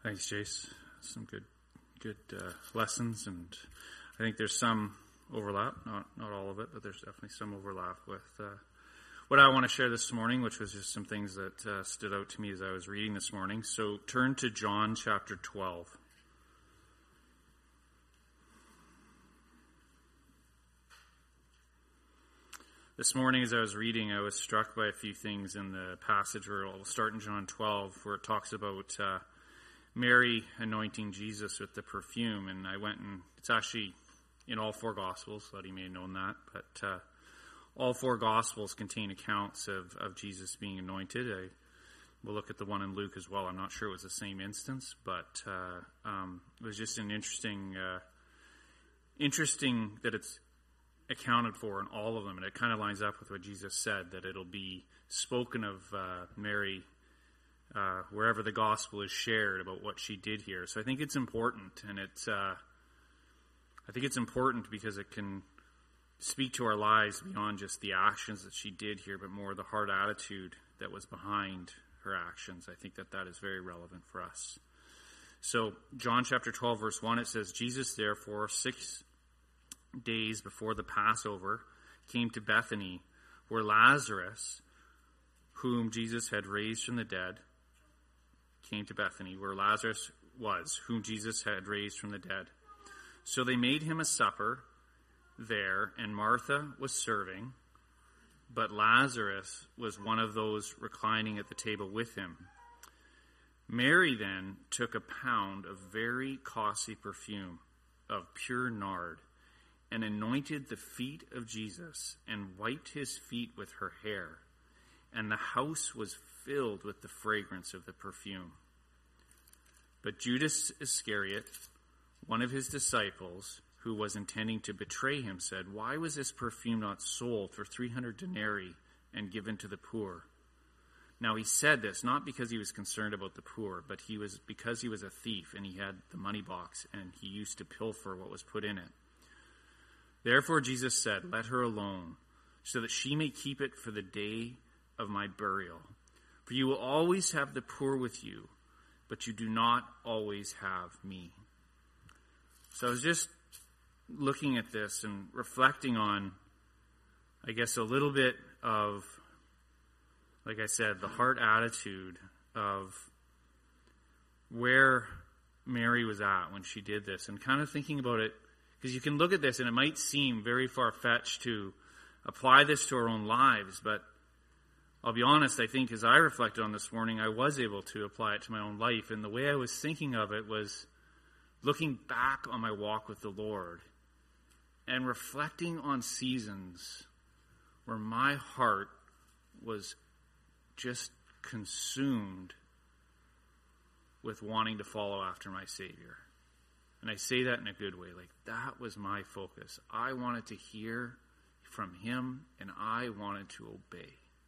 Thanks, Jace. Some good lessons, and I think there's some overlap. Not all of it, but there's definitely some overlap with what I want to share this morning, which was just some things that stood out to me as I was reading this morning. So turn to John chapter 12. This morning as I was reading, I was struck by a few things in the passage where we'll start in John 12, where it talks about Mary anointing Jesus with the perfume. And I went and it's actually in all four Gospels, so that he may have known that. But all four Gospels contain accounts of Jesus being anointed. We'll look at the one in Luke as well. I'm not sure it was the same instance, but it was just an interesting that it's accounted for in all of them. And it kind of lines up with what Jesus said, that it'll be spoken of Mary wherever the gospel is shared about what she did here. So I think it's important, and I think it's important because it can speak to our lives beyond just the actions that she did here, but more the heart attitude that was behind her actions. I think that is very relevant for us. So John chapter 12, verse 1, it says, Jesus therefore 6 days before the Passover came to Bethany, where Lazarus, whom Jesus had raised from the dead, came to Bethany, where Lazarus was, whom Jesus had raised from the dead. So they made him a supper there, and Martha was serving, but Lazarus was one of those reclining at the table with him. Mary then took a pound of very costly perfume of pure nard, and anointed the feet of Jesus, and wiped his feet with her hair. And the house was filled with the fragrance of the perfume. But Judas Iscariot, one of his disciples, who was intending to betray him, said, "Why was this perfume not sold for 300 denarii and given to the poor?" Now he said this not because he was concerned about the poor, but because he was a thief, and he had the money box, and he used to pilfer what was put in it. Therefore Jesus said, "Let her alone, so that she may keep it for the day of my burial. For you will always have the poor with you, but you do not always have me." So I was just looking at this and reflecting on, I guess, a little bit of, like I said, the heart attitude of where Mary was at when she did this, and kind of thinking about it. Because you can look at this and it might seem very far-fetched to apply this to our own lives, but I'll be honest, I think as I reflected on this morning, I was able to apply it to my own life. And the way I was thinking of it was looking back on my walk with the Lord and reflecting on seasons where my heart was just consumed with wanting to follow after my Savior. And I say that in a good way. Like, that was my focus. I wanted to hear from him, and I wanted to obey.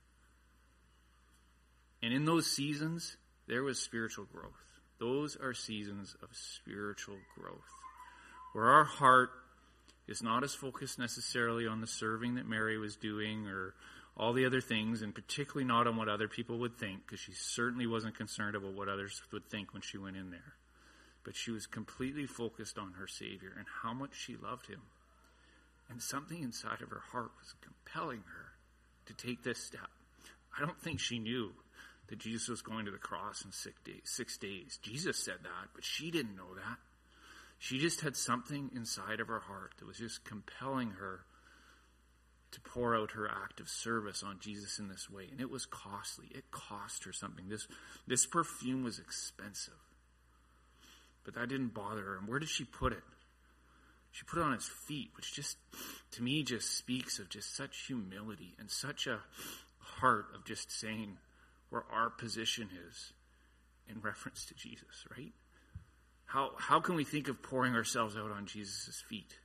And in those seasons, there was spiritual growth. Those are seasons of spiritual growth, where our heart is not as focused necessarily on the serving that Mary was doing or all the other things, and particularly not on what other people would think, because she certainly wasn't concerned about what others would think when she went in there. But she was completely focused on her Savior and how much she loved him. And something inside of her heart was compelling her to take this step. I don't think she knew that Jesus was going to the cross in 6 days. Jesus said that, but she didn't know that. She just had something inside of her heart that was just compelling her to pour out her act of service on Jesus in this way. And it was costly. It cost her something. This perfume was expensive. But that didn't bother her. And where did she put it? She put it on his feet, which just, to me, just speaks of just such humility and such a heart of just saying where our position is in reference to Jesus, right? How can we think of pouring ourselves out on Jesus' feet?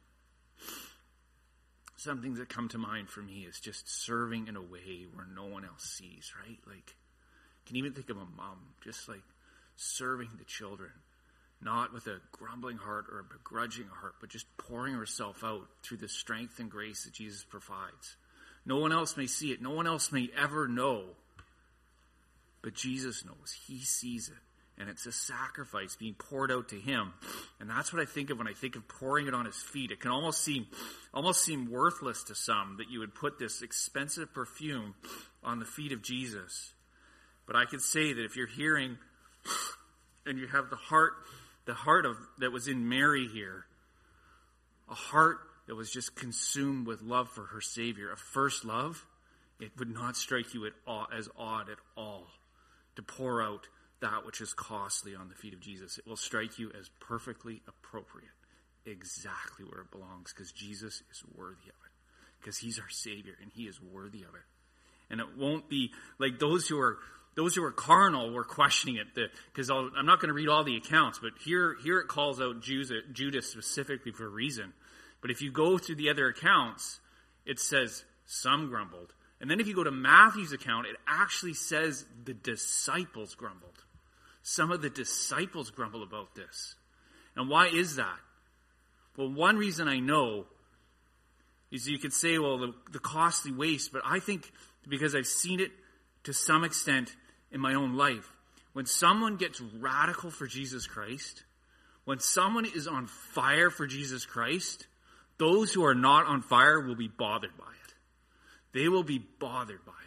Some things that come to mind for me is just serving in a way where no one else sees, right? Like, you can even think of a mom, just like serving the children. Not with a grumbling heart or a begrudging heart, but just pouring herself out through the strength and grace that Jesus provides. No one else may see it. No one else may ever know. But Jesus knows. He sees it. And it's a sacrifice being poured out to him. And that's what I think of when I think of pouring it on his feet. It can almost seem worthless to some that you would put this expensive perfume on the feet of Jesus. But I could say that if you're hearing and you have the heart of that was in Mary here, a heart that was just consumed with love for her Savior, a first love, it would not strike you as odd at all to pour out that which is costly on the feet of Jesus. It will strike you as perfectly appropriate, exactly where it belongs, because Jesus is worthy of it, because he's our Savior and he is worthy of it. And it won't be like those who are carnal were questioning it, because I'm not going to read all the accounts, but here it calls out Judas specifically for a reason. But if you go through the other accounts, it says some grumbled. And then if you go to Matthew's account, it actually says the disciples grumbled. Some of the disciples grumble about this. And why is that? Well, one reason I know is you could say, well, the costly waste, but I think because I've seen it to some extent in my own life. When someone gets radical for Jesus Christ, when someone is on fire for Jesus Christ, those who are not on fire will be bothered by it. They will be bothered by it.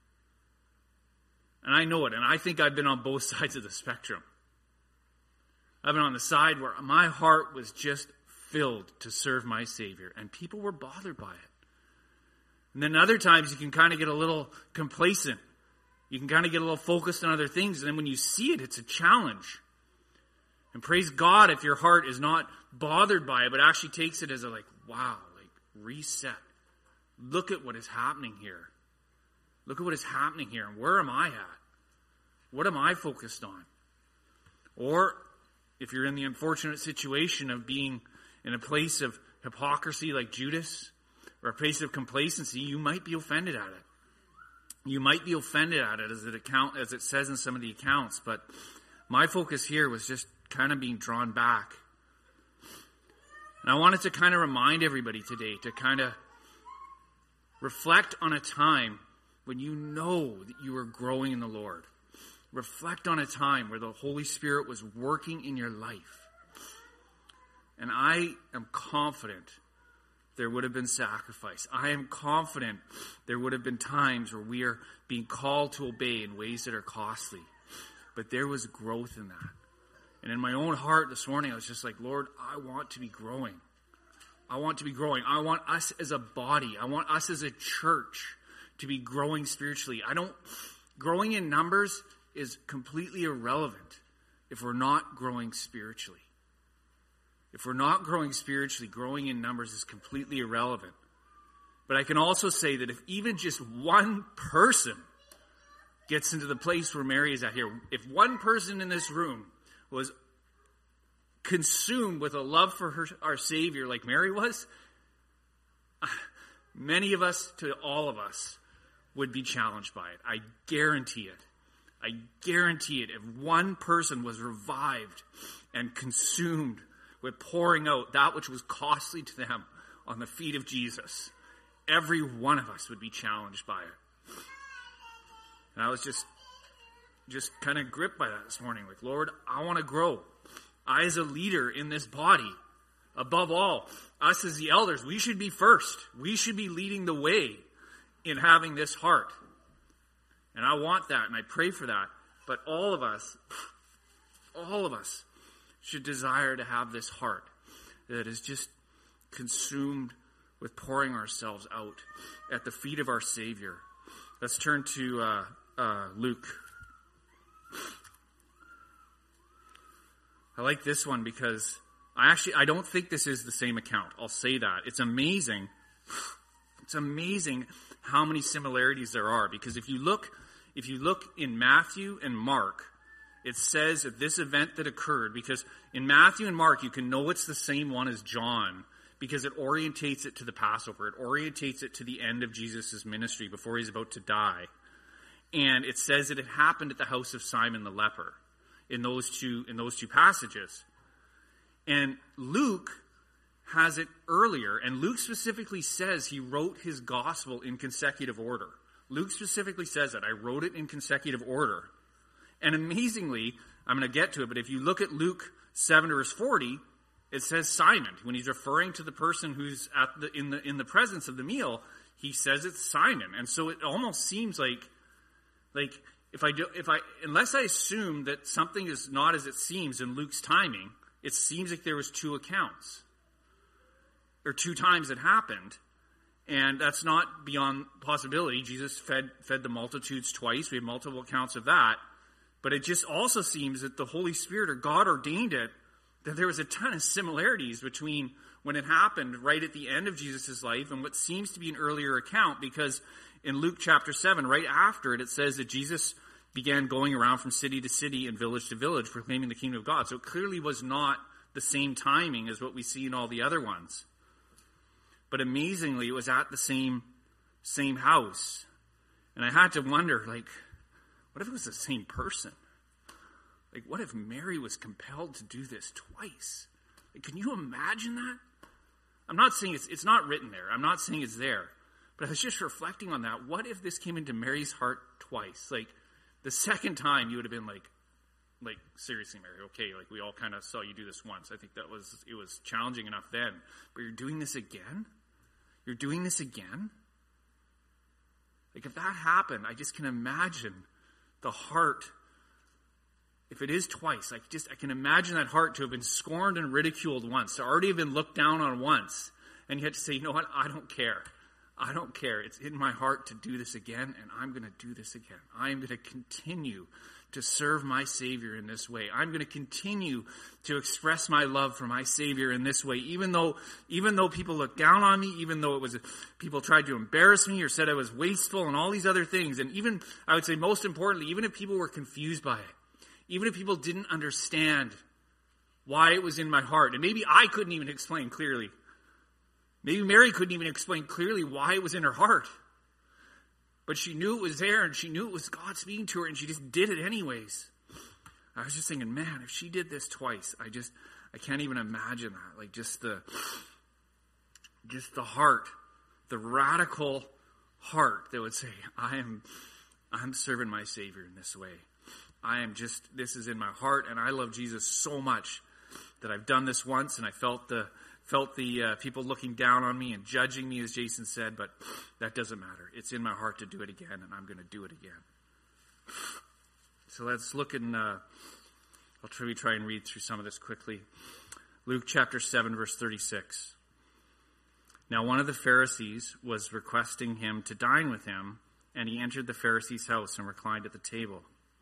And I know it, and I think I've been on both sides of the spectrum. I've been on the side where my heart was just filled to serve my Savior, and people were bothered by it. And then other times you can kind of get a little complacent. You can kind of get a little focused on other things, and then when you see it, it's a challenge. And praise God if your heart is not bothered by it, but actually takes it as a wow, reset. Look at what is happening here. Look at what is happening here, and where am I at? What am I focused on? Or if you're in the unfortunate situation of being in a place of hypocrisy like Judas, or a place of complacency, you might be offended at it. You might be offended at it as it says in some of the accounts, but my focus here was just kind of being drawn back. And I wanted to kind of remind everybody today to kind of reflect on a time when you know that you are growing in the Lord. Reflect on a time where the Holy Spirit was working in your life. And I am confident there would have been sacrifice. I am confident there would have been times where we are being called to obey in ways that are costly. But there was growth in that. And in my own heart this morning, I was just like, Lord, I want to be growing. I want to be growing. I want us as a body. I want us as a church to be growing spiritually. Growing in numbers is completely irrelevant if we're not growing spiritually. If we're not growing spiritually, growing in numbers is completely irrelevant. But I can also say that if even just one person gets into the place where Mary is at here, if one person in this room was consumed with a love for our Savior like Mary was, many of us to all of us would be challenged by it. I guarantee it. I guarantee it. If one person was revived and consumed with pouring out that which was costly to them on the feet of Jesus, every one of us would be challenged by it. And I was just kind of gripped by that this morning. Like, Lord, I want to grow. I, as a leader in this body, above all, us as the elders, we should be first. We should be leading the way in having this heart. And I want that, and I pray for that. But all of us should desire to have this heart that is just consumed with pouring ourselves out at the feet of our Savior. Let's turn to Luke. I like this one because I don't think this is the same account. I'll say that. It's amazing. It's amazing how many similarities there are, because if you look in Matthew and Mark, it says of this event that occurred, because in Matthew and Mark you can know it's the same one as John because it orientates it to the Passover. It orientates it to the end of Jesus' ministry before he's about to die. And it says that it happened at the house of Simon the leper in those two passages. And Luke has it earlier, and Luke specifically says he wrote his gospel in consecutive order. Luke specifically says that. I wrote it in consecutive order. And amazingly, I'm going to get to it, but if you look at Luke 7 verse 40, it says Simon. When he's referring to the person who's in the presence of the meal, he says it's Simon. And so it almost seems like unless I assume that something is not as it seems in Luke's timing, it seems like there was two accounts. Or two times it happened. And that's not beyond possibility. Jesus fed the multitudes twice. We have multiple accounts of that. But it just also seems that the Holy Spirit or God ordained it, that there was a ton of similarities between when it happened right at the end of Jesus' life and what seems to be an earlier account, because in Luke chapter 7, right after it, it says that Jesus began going around from city to city and village to village proclaiming the kingdom of God. So it clearly was not the same timing as what we see in all the other ones. But amazingly, it was at the same house. And I had to wonder, what if it was the same person? What if Mary was compelled to do this twice? Can you imagine that? I'm not saying it's not written there. I'm not saying it's there. But I was just reflecting on that. What if this came into Mary's heart twice? The second time you would have been like, seriously, Mary, okay, we all kind of saw you do this once. I think it was challenging enough then. But you're doing this again? You're doing this again? If that happened, I just can imagine the heart. If it is twice, I can imagine that heart to have been scorned and ridiculed once, to already have been looked down on once, and yet to say, you know what, I don't care. I don't care. It's in my heart to do this again, and I'm going to do this again. I am going to continue to serve my Savior in this way. I'm going to continue to express my love for my Savior in this way, even though people looked down on me, even though people tried to embarrass me or said I was wasteful and all these other things. And even, I would say most importantly, even if people were confused by it, even if people didn't understand why it was in my heart, and maybe I couldn't even explain clearly. Maybe Mary couldn't even explain clearly why it was in her heart. But she knew it was there, and she knew it was God speaking to her, and she just did it anyways. I was just thinking, man, if she did this twice, I can't even imagine that. Just the heart, the radical heart that would say, I'm serving my Savior in this way. This is in my heart, and I love Jesus so much that I've done this once, and I felt the people looking down on me and judging me, as Jason said, but that doesn't matter. It's in my heart to do it again, and I'm going to do it again. So let's look in, I'll try and read through some of this quickly. Luke chapter 7, verse 36. Now one of the Pharisees was requesting him to dine with him, and he entered the Pharisee's house and reclined at the table.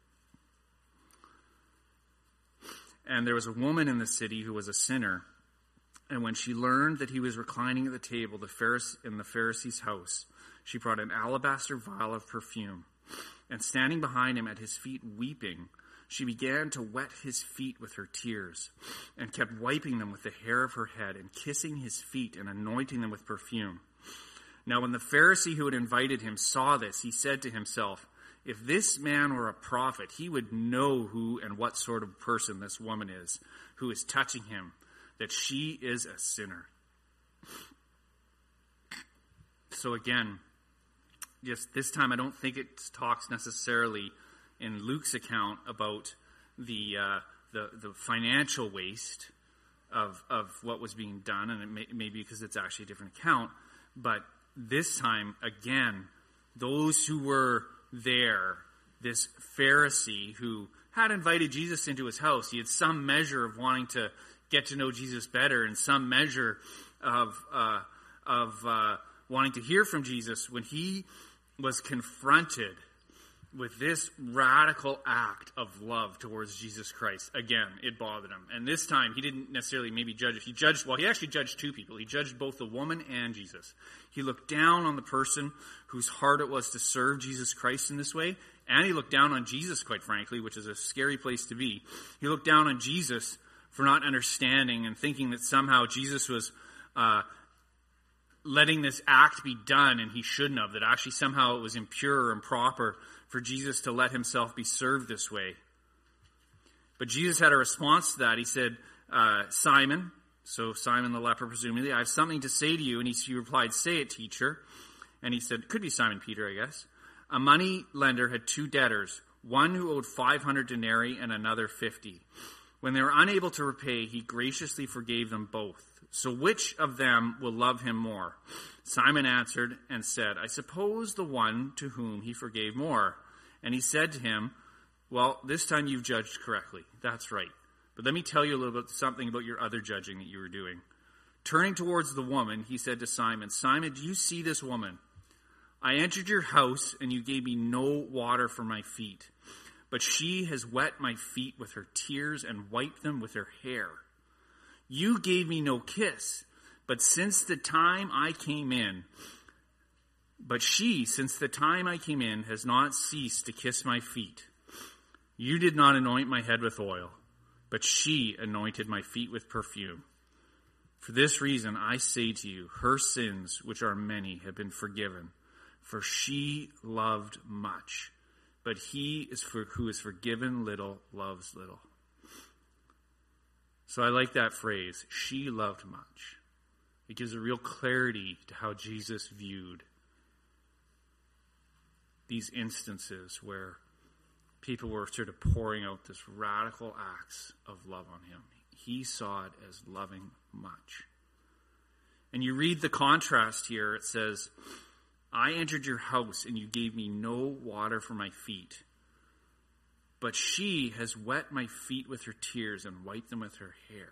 And there was a woman in the city who was a sinner. And when she learned that he was reclining at the table in the Pharisee's house, she brought an alabaster vial of perfume. And standing behind him at his feet weeping, she began to wet his feet with her tears, and kept wiping them with the hair of her head, and kissing his feet and anointing them with perfume. Now when the Pharisee who had invited him saw this, he said to himself, if this man were a prophet, he would know who and what sort of person this woman is, who is touching him, that she is a sinner. So again, just this time I don't think it talks necessarily in Luke's account about the financial waste of what was being done, and it may be because it's actually a different account. But this time, again, those who were there, this Pharisee who had invited Jesus into his house, he had some measure of wanting to get to know Jesus better, and some measure of wanting to hear from Jesus, when he was confronted with this radical act of love towards Jesus Christ. Again, it bothered him. And this time, he didn't necessarily maybe judge. He actually judged two people. He judged both the woman and Jesus. He looked down on the person whose heart it was to serve Jesus Christ in this way. And he looked down on Jesus, quite frankly, which is a scary place to be. He looked down on Jesus for not understanding and thinking that somehow Jesus was letting this act be done, and he shouldn't have. That actually somehow it was impure or improper for Jesus to let himself be served this way. But Jesus had a response to that. He said, Simon, so Simon the leper presumably, I have something to say to you. And he replied, say it, teacher. And he said, it could be Simon Peter, I guess. A money lender had two debtors. one who owed 500 denarii and another 50. When they were unable to repay, he graciously forgave them both. So which of them will love him more? Simon answered and said, I suppose the one to whom he forgave more. And he said to him, well, this time you've judged correctly. That's right. But let me tell you a little bit something about your other judging that you were doing. Turning towards the woman, he said to Simon, Simon, do you see this woman? I entered your house, and you gave me no water for my feet. But she has wet my feet with her tears and wiped them with her hair. You gave me no kiss, but since the time I came in, has not ceased to kiss my feet. You did not anoint my head with oil, but she anointed my feet with perfume. For this reason, I say to you, her sins, which are many, have been forgiven, for she loved much. But he who is forgiven little loves little. So I like that phrase, she loved much. It gives a real clarity to how Jesus viewed these instances where people were sort of pouring out this radical acts of love on him. He saw it as loving much. And you read the contrast here. It says, I entered your house and you gave me no water for my feet. But she has wet my feet with her tears and wiped them with her hair.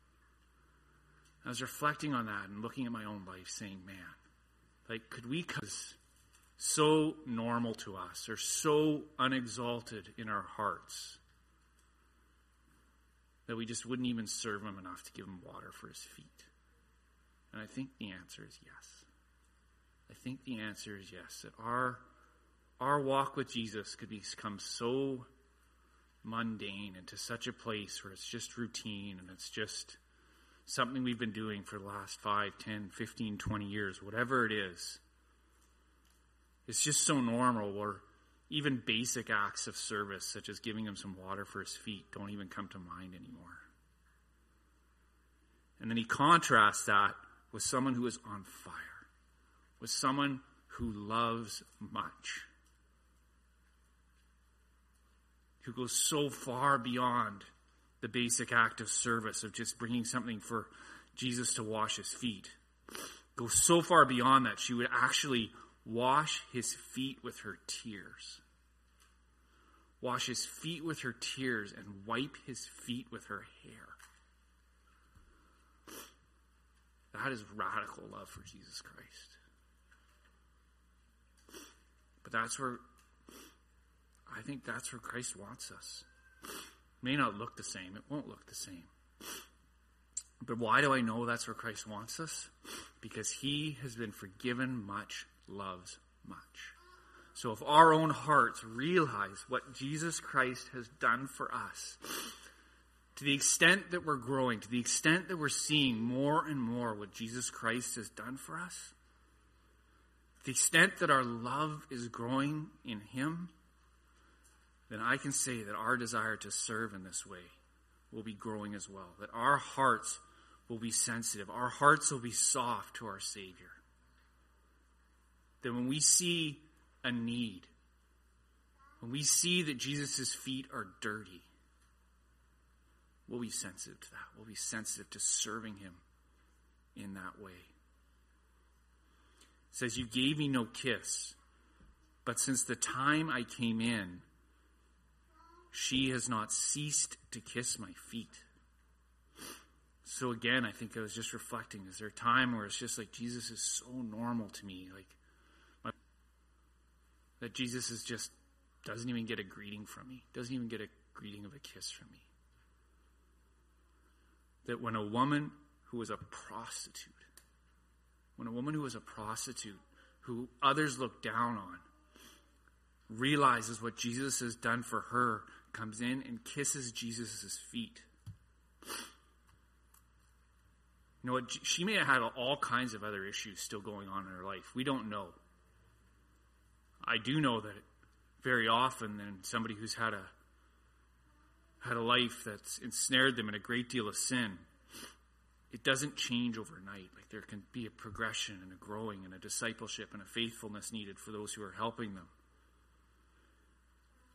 I was reflecting on that and looking at my own life saying, man, like could we come so normal to us or so unexalted in our hearts that we just wouldn't even serve him enough to give him water for his feet? And I think the answer is yes. I think the answer is yes. That our walk with Jesus could become so mundane and to such a place where it's just routine and it's just something we've been doing for the last 5, 10, 15, 20 years, whatever it is. It's just so normal where even basic acts of service, such as giving him some water for his feet, don't even come to mind anymore. And then he contrasts that with someone who is on fire, with someone who loves much, who goes so far beyond the basic act of service of just bringing something for Jesus to wash his feet. Goes so far beyond that, she would actually wash his feet with her tears. Wash his feet with her tears and wipe his feet with her hair. That is radical love for Jesus Christ. But I think that's where Christ wants us. It may not look the same. It won't look the same. But why do I know that's where Christ wants us? Because he has been forgiven much, loves much. So if our own hearts realize what Jesus Christ has done for us, to the extent that we're growing, to the extent that we're seeing more and more what Jesus Christ has done for us, to the extent that our love is growing in him, then I can say that our desire to serve in this way will be growing as well. That our hearts will be sensitive. Our hearts will be soft to our Savior. That when we see a need, when we see that Jesus' feet are dirty, we'll be sensitive to that. We'll be sensitive to serving him in that way. It says, you gave me no kiss, but since the time I came in, she has not ceased to kiss my feet. So again, I think I was just reflecting, is there a time where it's just like Jesus is so normal to me, that Jesus is just doesn't even get a greeting from me, doesn't even get a greeting of a kiss from me. That when a woman who was a prostitute, who others look down on, realizes what Jesus has done for her, comes in and kisses Jesus' feet. You know what? She may have had all kinds of other issues still going on in her life. We don't know. I do know that very often, then somebody who's had a life that's ensnared them in a great deal of sin, it doesn't change overnight. Like there can be a progression and a growing and a discipleship and a faithfulness needed for those who are helping them.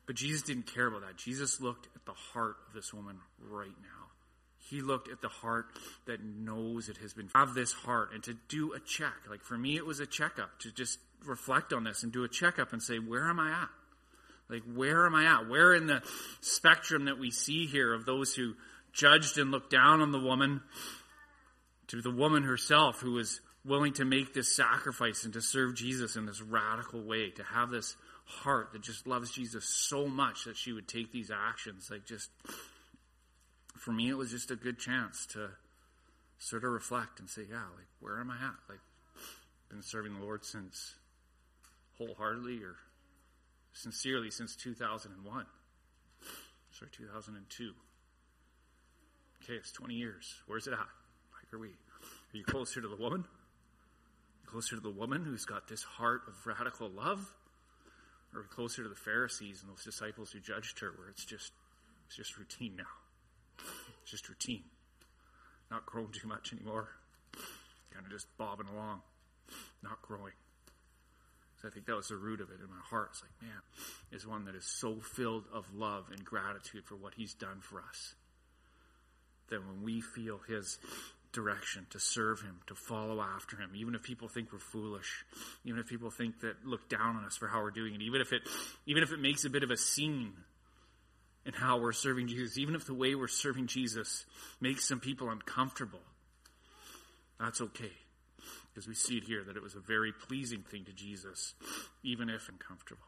But Jesus didn't care about that. Jesus looked at the heart of this woman right now. He looked at the heart that knows it has been. Have this heart and to do a check. Like for me, it was a checkup to just reflect on this and do a checkup and say, where am I at? Like, where am I at? Where in the spectrum that we see here of those who judged and looked down on the woman to the woman herself who was willing to make this sacrifice and to serve Jesus in this radical way, to have this heart that just loves Jesus so much that she would take these actions. Like just, for me, it was just a good chance to sort of reflect and say, yeah, like, where am I at? Like, been serving the Lord since wholeheartedly or sincerely since 2001. Sorry, 2002. Okay, it's 20 years. Where's it at? Like, are you closer to the woman? Closer to the woman who's got this heart of radical love? Or are we closer to the Pharisees and those disciples who judged her where it's just routine now? It's just routine. Not growing too much anymore. Kind of just bobbing along. Not growing. So I think that was the root of it in my heart. It's like, man, is one that is so filled of love and gratitude for what he's done for us. That when we feel his direction to serve him, to follow after him, even if people think we're foolish, even if people think that look down on us for how we're doing it, even if it makes a bit of a scene in how we're serving Jesus, even if the way we're serving Jesus makes some people uncomfortable, that's okay. Because we see it here that it was a very pleasing thing to Jesus, even if uncomfortable.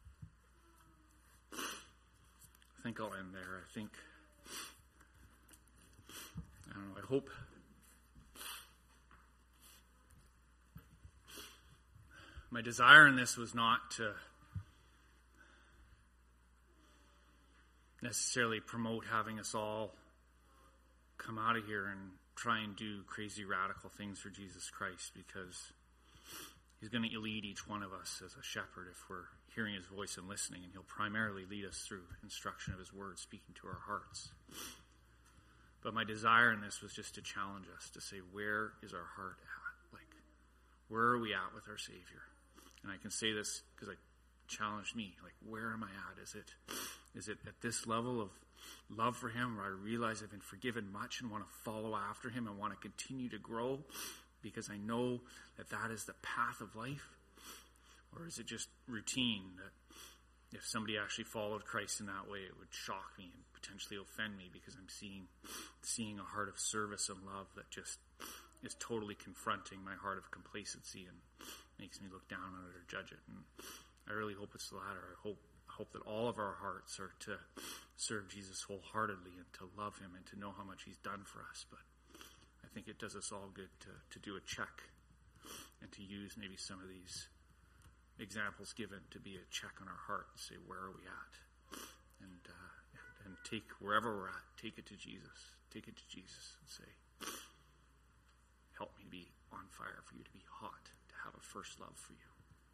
I think I'll end there. I hope my desire in this was not to necessarily promote having us all come out of here and try and do crazy radical things for Jesus Christ, because he's going to lead each one of us as a shepherd if we're hearing his voice and listening, and he'll primarily lead us through instruction of his word speaking to our hearts. But my desire in this was just to challenge us to say, where is our heart at? Like, where are we at with our Savior? And I can say this because it challenged me. Like, where am I at? Is it at this level of love for him where I realize I've been forgiven much and want to follow after him and want to continue to grow because I know that that is the path of life? Or is it just routine that if somebody actually followed Christ in that way, it would shock me and potentially offend me because I'm seeing a heart of service and love that just is totally confronting my heart of complacency and makes me look down on it or judge it. And I really hope it's the latter. I hope that all of our hearts are to serve Jesus wholeheartedly and to love him and to know how much he's done for us. But I think it does us all good to do a check and to use maybe some of these examples given to be a check on our heart and say, where are we at? And take wherever we're at, take it to Jesus. Take it to Jesus and say, help me be on fire for you, to be hot, to have a first love for you.